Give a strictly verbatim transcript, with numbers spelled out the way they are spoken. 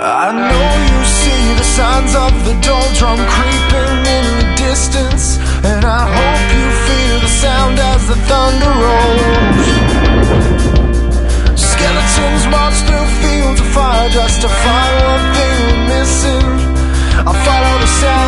I know you see the signs of the doldrum creeping in the distance, and I hope you feel the sound as the thunder rolls. Skeletons march through fields of fire just to find what they were missing. I follow the sound